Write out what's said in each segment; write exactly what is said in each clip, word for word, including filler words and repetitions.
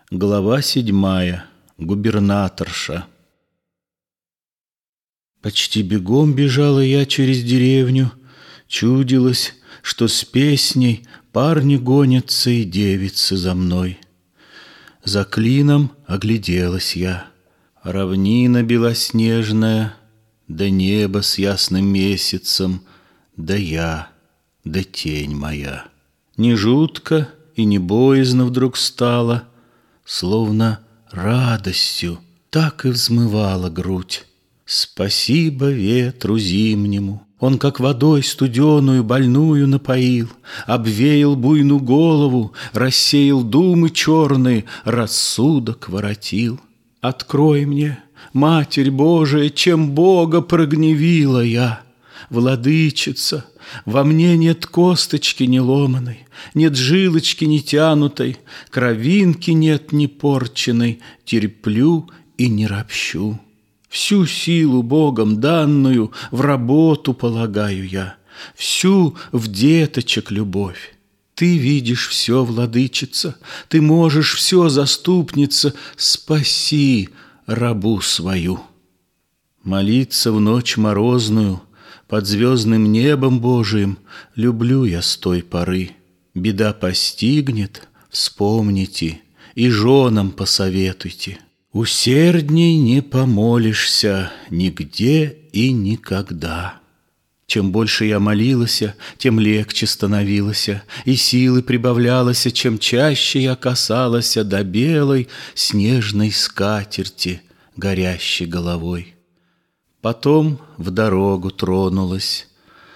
Глава седьмая. Губернаторша. Почти бегом бежала я через деревню. Чудилось, что с песней парни гонятся и девицы за мной. За клином огляделась я. Равнина белоснежная, да небо с ясным месяцем, да я, да тень моя. Не жутко и не боязно вдруг стало, словно радостью так и взмывала грудь. Спасибо ветру зимнему, он как водой студеную больную напоил, обвеял буйную голову, рассеял думы черные, рассудок воротил. Открой мне, Матерь Божия, чем Бога прогневила я. Владычица, во мне нет косточки не ломаной, нет жилочки не тянутой, кровинки нет не порченной, терплю и не ропщу. Всю силу Богом данную в работу полагаю я, всю в деточек любовь. Ты видишь все, владычица, ты можешь все, заступница, спаси рабу свою. Молиться в ночь морозную под звездным небом Божиим люблю я с той поры. Беда постигнет, вспомните и женам посоветуйте. Усердней не помолишься нигде и никогда. Чем больше я молилась, тем легче становилась, и силы прибавлялась, чем чаще я касалась до белой снежной скатерти, горящей головой. Потом в дорогу тронулась,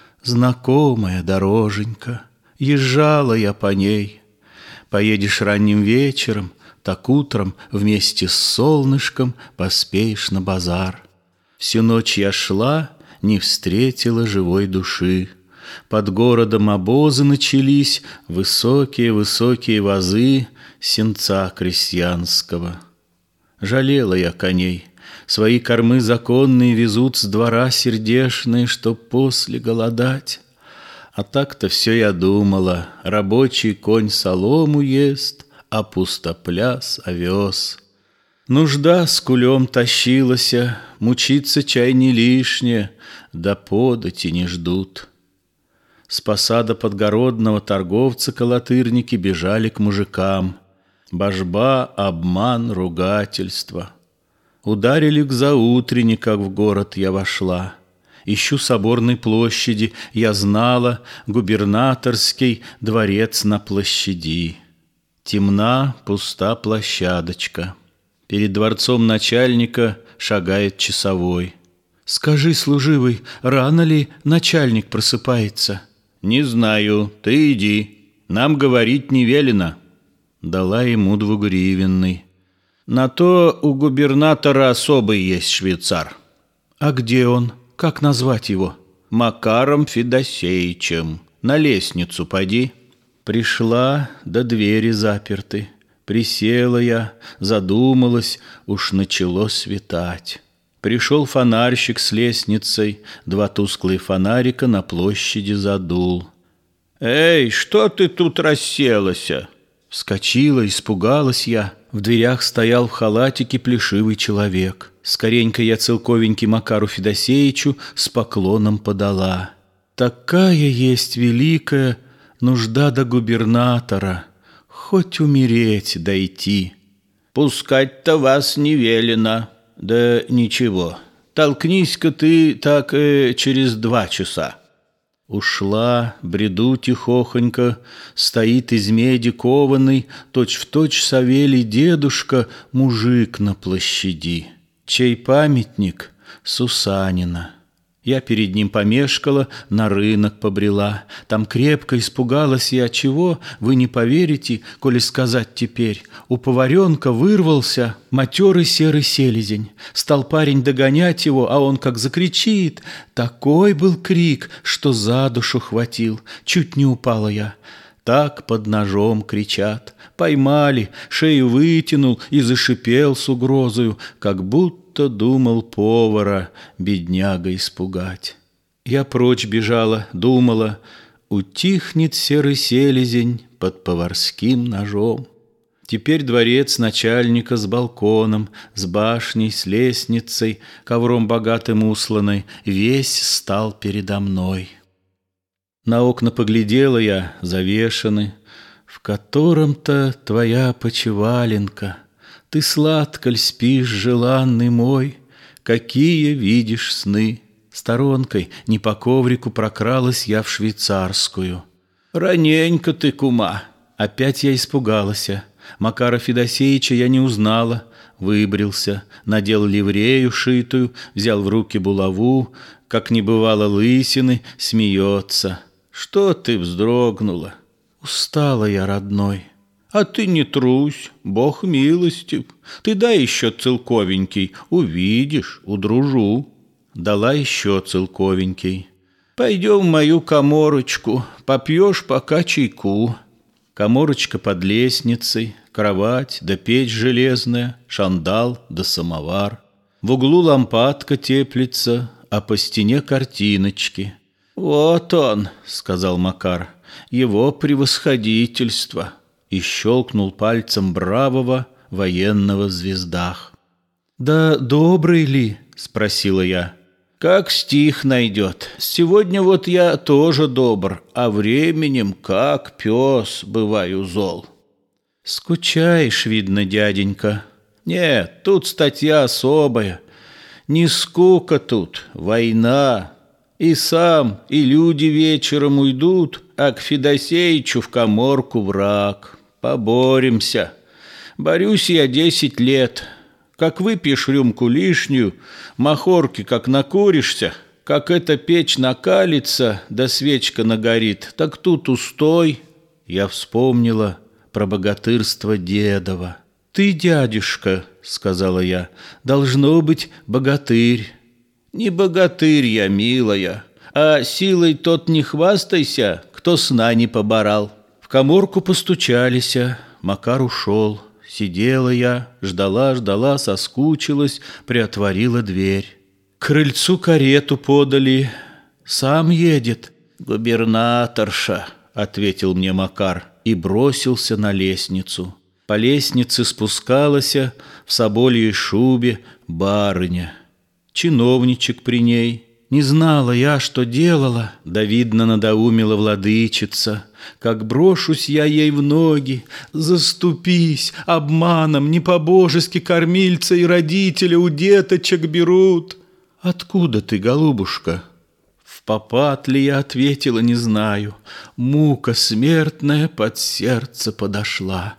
знакомая дороженька, езжала я по ней. Поедешь ранним вечером, так утром вместе с солнышком поспеешь на базар. Всю ночь я шла, не встретила живой души. Под городом обозы начались, высокие-высокие вазы сенца крестьянского. Жалела я коней, свои кормы законные везут с двора сердешные, чтоб после голодать. А так-то все я думала, рабочий конь солому ест, а пустопляс овес. Нужда с кулем тащилася, мучиться чай не лишнее, да подати не ждут. С посада подгородного торговца колотырники бежали к мужикам. Божба, обман, ругательство. Ударили к заутренне, как в город я вошла. Ищу соборной площади, я знала, губернаторский дворец на площади. Темна, пуста площадочка. Перед дворцом начальника шагает часовой. «Скажи, служивый, рано ли начальник просыпается?» «Не знаю, ты иди, нам говорить не велено». Дала ему двугривенный. «На то у губернатора особый есть швейцар». «А где он? Как назвать его?» «Макаром Федосеичем. На лестницу поди». Пришла, до двери заперты. Присела я, задумалась, уж начало светать. Пришел фонарщик с лестницей, два тусклые фонарика на площади задул. «Эй, что ты тут расселася?» Вскочила, испугалась я. В дверях стоял в халатике плешивый человек. Скоренько я целковенький Макару Федосеичу с поклоном подала. Такая есть великая нужда до губернатора, хоть умереть дойти. Пускать-то вас не велено. Да ничего, толкнись-ка ты так э, через два часа. Ушла, бреду тихохонько, стоит из меди кованый, точь-в-точь Савелий дедушка, мужик на площади, чей памятник Сусанина. Я перед ним помешкала, на рынок побрела. Там крепко испугалась я, чего, вы не поверите, коли сказать теперь. У поваренка вырвался матерый серый селезень. Стал парень догонять его, а он как закричит. Такой был крик, что за душу хватил. Чуть не упала я. Так под ножом кричат. Поймали, шею вытянул и зашипел с угрозою, как будто думал повара, бедняга, испугать. Я прочь бежала, думала, утихнет серый селезень под поварским ножом. Теперь дворец начальника с балконом, с башней, с лестницей, ковром богатым усланной, весь стал передо мной. На окна поглядела я, завешаны, в котором-то твоя почеваленка. Ты сладко ль спишь, желанный мой, какие видишь сны? Сторонкой не по коврику прокралась я в швейцарскую. Раненько ты, кума. Опять я испугалась. Макара Федосеича я не узнала. Выбрился, надел ливрею шитую, взял в руки булаву, как не бывало лысины, смеется. Что ты вздрогнула? Устала я, родной. А ты не трусь, Бог милостив. Ты дай еще целковенький, увидишь, удружу. Дала еще целковенький. Пойдем в мою каморочку, попьешь пока чайку. Каморочка под лестницей, кровать да печь железная, шандал да самовар. В углу лампадка теплится, а по стене картиночки. «Вот он», — сказал Макар, — «его превосходительство», и щелкнул пальцем бравого военного в звездах. «Да добрый ли?» — спросила я. «Как стих найдет. Сегодня вот я тоже добр, а временем, как пес, бываю зол». «Скучаешь, видно, дяденька». «Нет, тут статья особая. Не скука тут, война. И сам, и люди вечером уйдут, а к Федосеичу в каморку враг. Поборемся. Борюсь я десять лет». Как выпьешь рюмку лишнюю, махорки как накуришься, как эта печь накалится, да свечка нагорит, так тут устой. Я вспомнила про богатырство Дедова. «Ты, дядюшка, — сказала я, — должно быть богатырь». «Не богатырь я, милая, а силой тот не хвастайся, кто сна не поборал». В каморку постучались, Макар ушел. Сидела я, ждала, ждала, соскучилась, приотворила дверь. К крыльцу карету подали. Сам едет. «Губернаторша», — ответил мне Макар и бросился на лестницу. По лестнице спускалась в собольей шубе барыня. Чиновничек при ней. Не знала я, что делала, да, видно, надоумила владычица. Как брошусь я ей в ноги, заступись, обманом не по-божески кормильца и родителя у деточек берут. Откуда ты, голубушка? В попад ли я ответила, не знаю. Мука смертная под сердце подошла.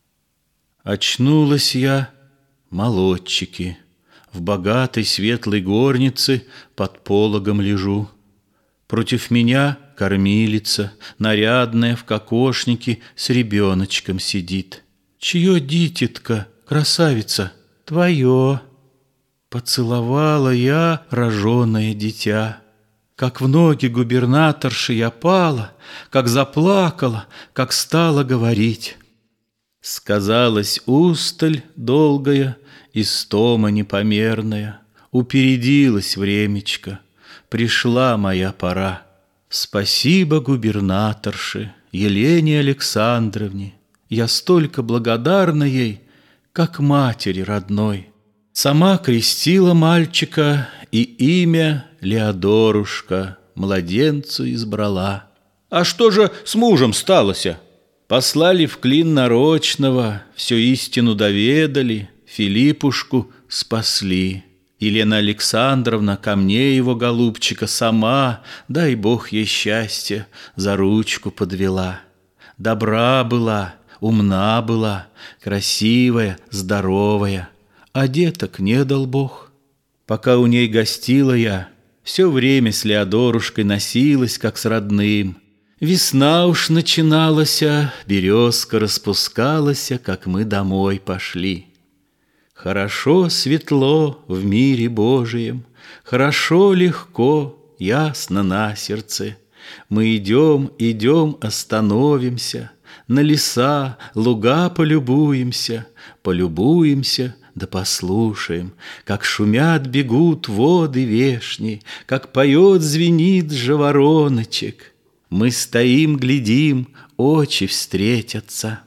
Очнулась я, молодчики. В богатой светлой горнице под пологом лежу. Против меня кормилица, нарядная в кокошнике, с ребеночком сидит. «Чье дитятко, красавица?» «Твое». Поцеловала я роженое дитя. Как в ноги губернаторши я пала, как заплакала, как стала говорить. Сказалась усталь долгая, истома непомерная, упередилась времечко, пришла моя пора. Спасибо губернаторше Елене Александровне, я столько благодарна ей, как матери родной. Сама крестила мальчика и имя Леодорушка младенцу избрала. А что же с мужем сталося? Послали в клин нарочного, всю истину доведали, Филиппушку спасли. Елена Александровна ко мне его, голубчика, сама, дай Бог ей счастья, за ручку подвела. Добра была, умна была, красивая, здоровая, а деток не дал Бог. Пока у ней гостила я, все время с Леодорушкой носилась, как с родным. Весна уж начиналась, березка распускалась, как мы домой пошли. Хорошо, светло в мире Божием, хорошо, легко, ясно на сердце. Мы идем, идем, остановимся, на леса, луга полюбуемся, полюбуемся, да послушаем, как шумят, бегут воды вешни, как поет, звенит жавороночек. Мы стоим, глядим, очи встретятся.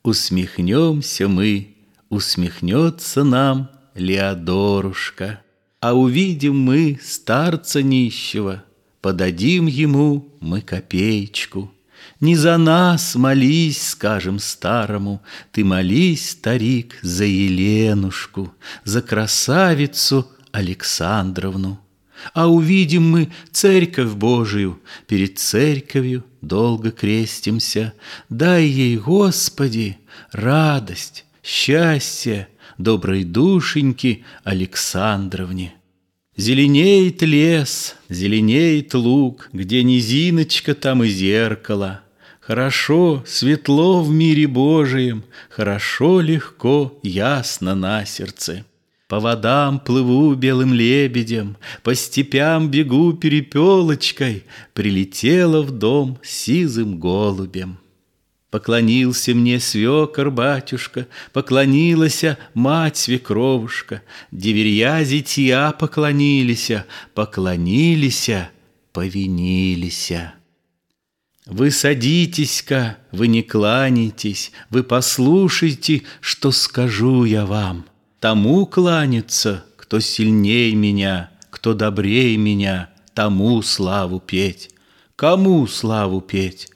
Усмехнемся мы, усмехнется нам Леодорушка. А увидим мы старца нищего, подадим ему мы копеечку. Не за нас молись, скажем старому, ты молись, старик, за Еленушку, за красавицу Александровну. А увидим мы церковь Божию, перед церковью долго крестимся. Дай ей, Господи, радость, счастье доброй душеньки Александровне. Зеленеет лес, зеленеет луг, где низиночка, там и зеркало. Хорошо, светло в мире Божием, хорошо, легко, ясно на сердце. По водам плыву белым лебедем, по степям бегу перепелочкой, прилетела в дом сизым голубем. Поклонился мне свекор батюшка, поклонилася мать свекровушка, деверья зятья поклонилися, поклонилися, повинилися. Вы садитесь-ка, вы не кланяйтесь, вы послушайте, что скажу я вам. Тому кланяться, кто сильней меня, кто добрей меня, тому славу петь. Кому славу петь?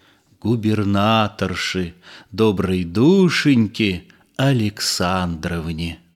Губернаторши, доброй душеньки Александровне.